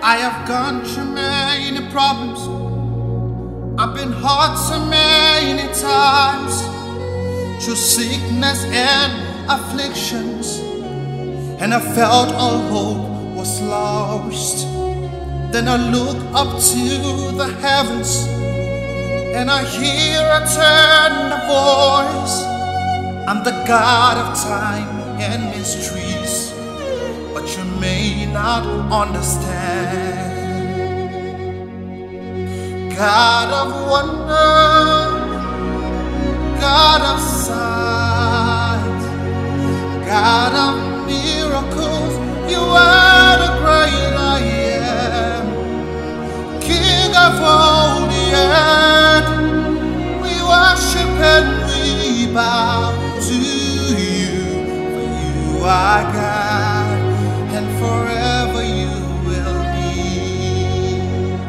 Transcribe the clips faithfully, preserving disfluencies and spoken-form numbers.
I have gone through many problems. I've been hurt so many times, through sickness and afflictions, and I felt all hope was lost. Then I look up to the heavens, and I hear a tender voice. I'm the God of time and mysteries, but you may not understand. God of wonder, God of signs, God of miracles, you are the great I am. King of all the earth, we worship and we bow to you, for you are God, and forever you will be.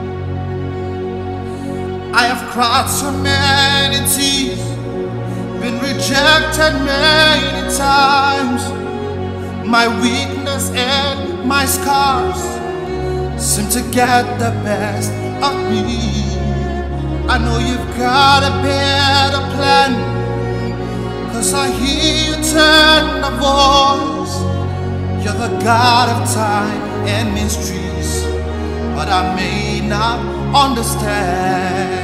I have cried so many tears, been rejected many times. My weakness and my scars seem to get the best of me. I know you've got a better plan, 'cause I hear you turn the voice. You're the God of time and mysteries, but I may not understand.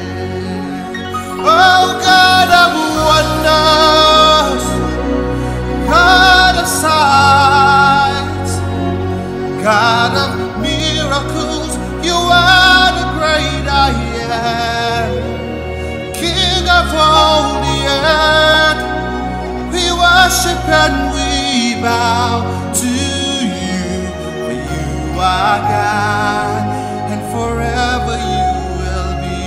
Oh, God of wonders, God of signs, God of miracles, you are the great I am. King of all the earth, we worship and we bow to you, for you are God, and forever you will be.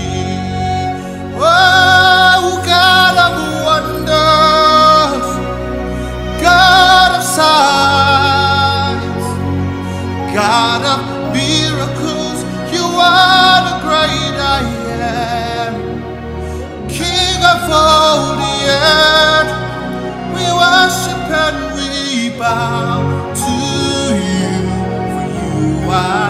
Oh, God of wonders, God of signs, God of miracles, you are the great I am. King of all the earth, we worship and we bow to you, for you are